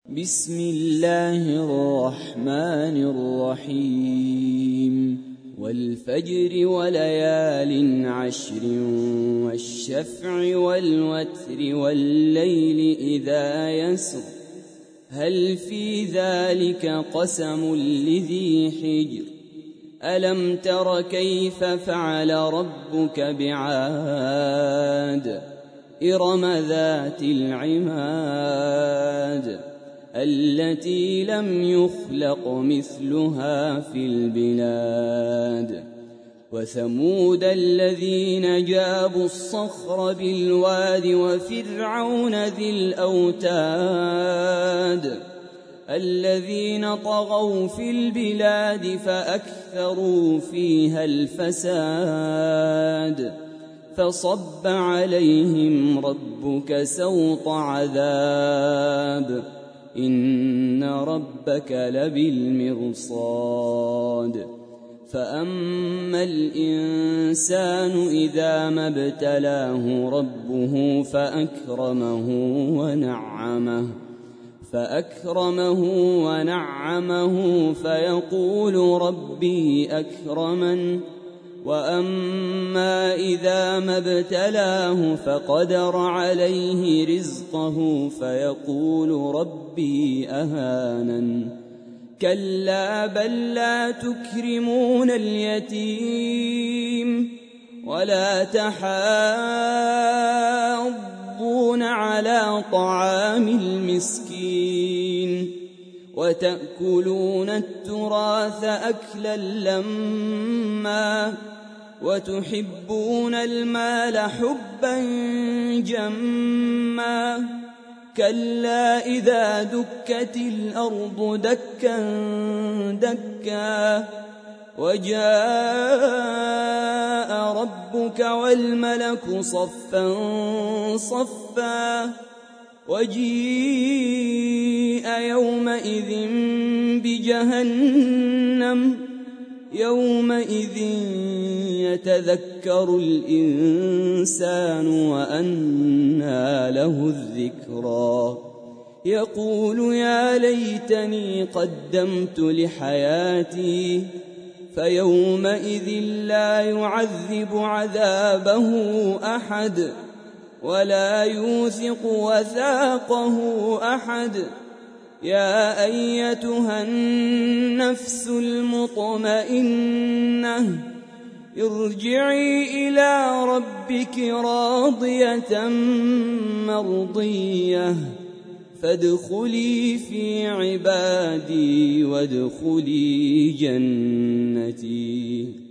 بسم الله الرحمن الرحيم والفجر وليال عشر والشفع والوتر والليل إذا يسر هل في ذلك قسم لذي حجر ألم تر كيف فعل ربك بعاد إرم ذات العماد التي لم يخلق مثلها في البلاد وثمود الذين جابوا الصخر بالواد وفرعون ذي الأوتاد الذين طغوا في البلاد فأكثروا فيها الفساد فصب عليهم ربك سوط عذاب إن ربك لبالمرصاد فأما الإنسان إذا ما ابتلاه ربه فأكرمه ونعمه فيقول ربي أكرمن وأما إذا ما ابتلاه فقدر عليه رزقه فيقول ربي أهانن كلا بل لا تكرمون اليتيم ولا تحاضون على طعام المسكين وتأكلون التراث أكلا لما وتحبون المال حبا جما كلا إذا دكت الأرض دكا دكا وجاء ربك والملك صفا صفا وجيء يومئذ بجهنم يومئذ يتذكر الإنسان وأنى له الذكرى يقول يا ليتني قدمت لحياتي فيومئذ لا يعذب عذابه أحد ولا يوثق وثاقه أحد يا أيتها النفس المطمئنة ارجعي إلى ربك راضية مرضية فادخلي في عبادي وادخلي جنتي.